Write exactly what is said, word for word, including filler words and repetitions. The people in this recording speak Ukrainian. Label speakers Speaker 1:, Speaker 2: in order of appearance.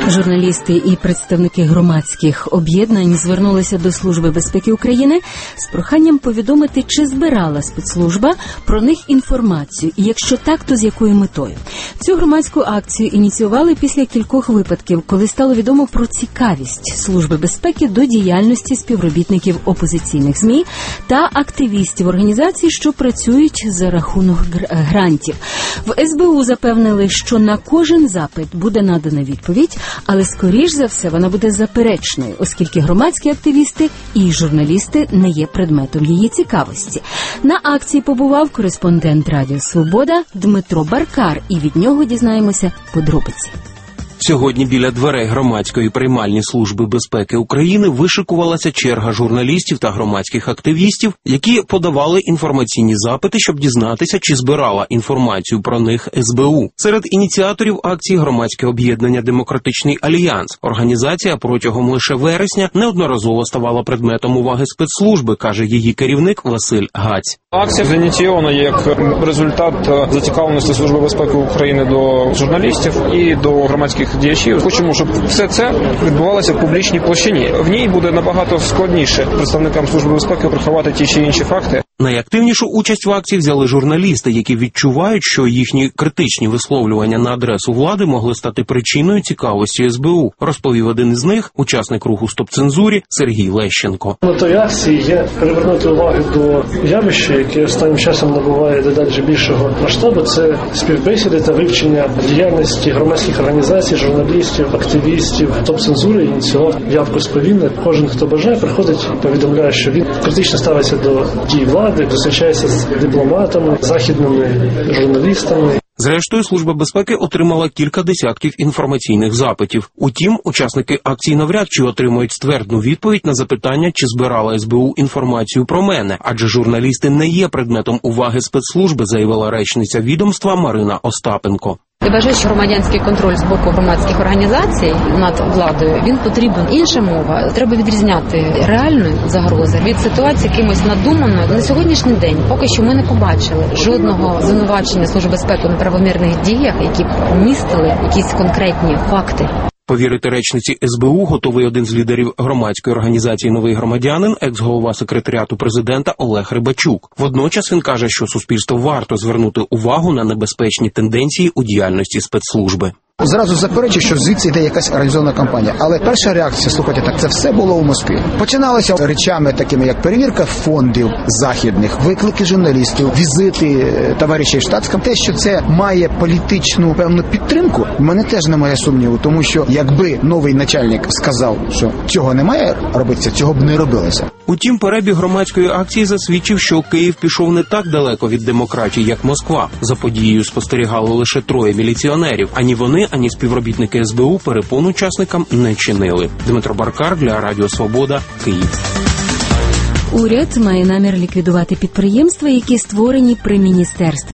Speaker 1: Журналісти і представники громадських об'єднань звернулися до Служби безпеки України з проханням повідомити, чи збирала спецслужба про них інформацію, і якщо так, то з якою метою. Цю громадську акцію ініціювали після кількох випадків, коли стало відомо про цікавість Служби безпеки до діяльності співробітників опозиційних ЗМІ та активістів організацій, що працюють за рахунок грантів. В ес бе у запевнили, що на кожен запит буде надана відповідь, але, скоріш за все, вона буде заперечною, оскільки громадські активісти і журналісти не є предметом її цікавості. На акції побував кореспондент Радіо Свобода Дмитро Баркар, і від нього дізнаємося подробиці.
Speaker 2: Сьогодні біля дверей громадської приймальні Служби безпеки України вишикувалася черга журналістів та громадських активістів, які подавали інформаційні запити, щоб дізнатися, чи збирала інформацію про них ес бе у. Серед ініціаторів акції громадське об'єднання «Демократичний альянс». Організація протягом лише вересня неодноразово ставала предметом уваги спецслужби, каже її керівник Василь Гаць.
Speaker 3: Акція зініційована як результат зацікавленості Служби безпеки України до журналістів і до громадських діячів. Хочемо, щоб все це відбувалося в публічній площині. В ній буде набагато складніше представникам Служби безпеки приховати ті чи інші факти.
Speaker 2: Найактивнішу участь в акції взяли журналісти, які відчувають, що їхні критичні висловлювання на адресу влади могли стати причиною цікавості ес бе у, розповів один із них, учасник руху «Стоп-цензурі» Сергій Лещенко.
Speaker 4: Метою акції є привернути увагу до явища, яке останнім часом набуває дедалі більшого масштабу. Це співбесіди та вивчення діяльності громадських організацій, журналістів, активістів. «Стоп-цензури» ініціював явку з повинним. Кожен, хто бажає, приходить і повідомляє, що він критично ставиться до дій влади, зустрічається з дипломатами, західними журналістами.
Speaker 2: Зрештою, Служба безпеки отримала кілька десятків інформаційних запитів. Утім, учасники акції навряд чи отримують ствердну відповідь на запитання, чи збирала ес бе у інформацію про мене, адже журналісти не є предметом уваги спецслужби, заявила речниця відомства Марина Остапенко.
Speaker 5: Я вважаю, що громадянський контроль з боку громадських організацій над владою, він потрібен. Інша мова, треба відрізняти реальну загрозу від ситуації якимось надуманою. На сьогоднішній день поки що ми не побачили жодного звинувачення Служби безпеки у неправомірних діях, які б містили якісь конкретні факти.
Speaker 2: Повірити речниці ес бе у готовий один з лідерів громадської організації «Новий громадянин», екс-голова секретаріату президента Олег Рибачук. Водночас він каже, що суспільство варто звернути увагу на небезпечні тенденції у діяльності спецслужби.
Speaker 6: Зразу заперечую, що звідси йде якась організована кампанія. Але перша реакція, слухайте, так це все було у Москві. Починалося речами такими, як перевірка фондів західних, виклики журналістів, візити товаришів штатським. Те, що це має політичну певну підтримку, в мене теж немає сумніву, тому що якби новий начальник сказав, що цього не має робитися, цього б не робилося.
Speaker 2: Утім, перебіг громадської акції засвідчив, що Київ пішов не так далеко від демократії, як Москва. За подією спостерігало лише троє міліціонерів. Ані вони, ані співробітники ес бе у перепон учасникам не чинили. Дмитро Баркар для Радіо Свобода, Київ.
Speaker 1: Уряд має намір ліквідувати підприємства, які створені при міністерстві